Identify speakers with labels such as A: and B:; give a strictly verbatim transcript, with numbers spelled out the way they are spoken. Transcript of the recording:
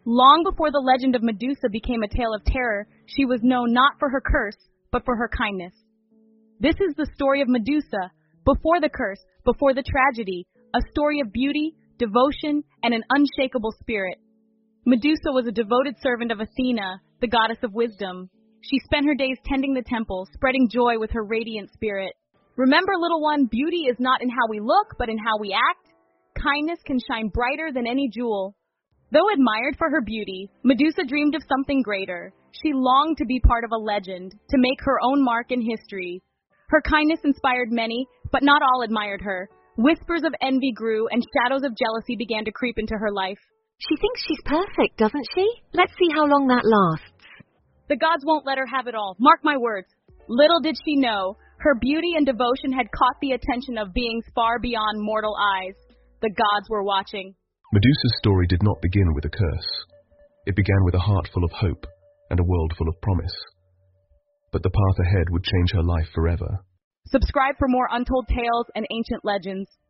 A: Long before the legend of Medusa became a tale of terror, she was known not for her curse, but for her kindness. This is the story of Medusa, before the curse, before the tragedy, a story of beauty, devotion, and an unshakable spirit. Medusa was a devoted servant of Athena, the goddess of wisdom. She spent her days tending the temple, spreading joy with her radiant spirit. Remember, little one, beauty is not in how we look, but in how we act. Kindness can shine brighter than any jewel. Though admired for her beauty, Medusa dreamed of something greater. She longed to be part of a legend, to make her own mark in history. Her kindness inspired many, but not all admired her. Whispers of envy grew, and shadows of jealousy began to creep into her life.
B: She thinks she's perfect, doesn't she? Let's see how long that lasts.
A: The gods won't let her have it all. Mark my words. Little did she know, her beauty and devotion had caught the attention of beings far beyond mortal eyes. The gods were watching.
C: Medusa's story did not begin with a curse. It began with a heart full of hope and a world full of promise. But the path ahead would change her life forever.
A: Subscribe for more untold tales and ancient legends.